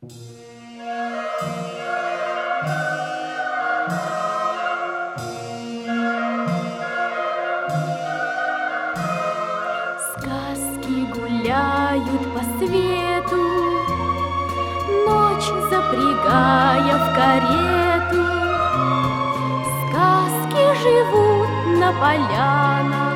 Сказки гуляют по свету, ночь запрягая в карету. Сказки живут на полянах,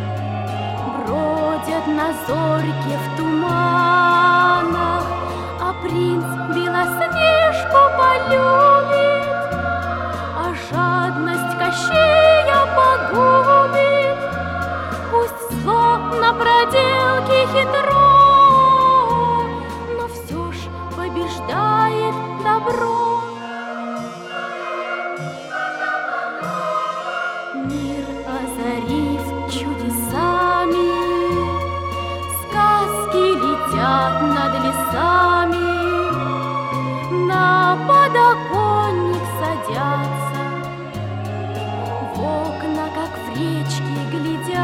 бродят на зорьке в туманах. А принц Белоснежку полюбит, а жадность Кощея погубит. Пусть зло на проделке хитро, но все ж побеждает добро. Мир озарив чудесами, сказки летят над лесами, на подоконник садятся, в окна, как в речке, глядятся.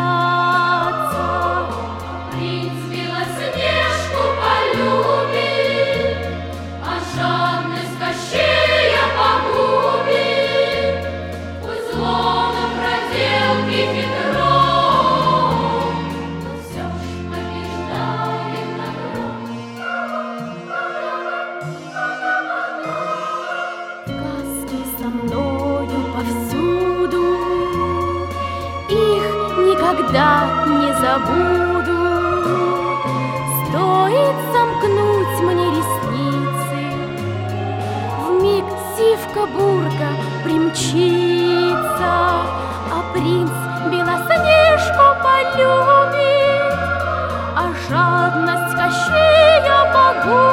Принц Белоснежку полюбит, а жадность Кощея погубит. Пусть зло на проделке хитро, но все ж побеждает добро. Сказки со мною повсюду, их никогда не забуду. Стоит сомкнуть мне ресницы, вмиг сивка-бурка примчится, а принц Белоснежку полюбит, а жадность Кощея погубит.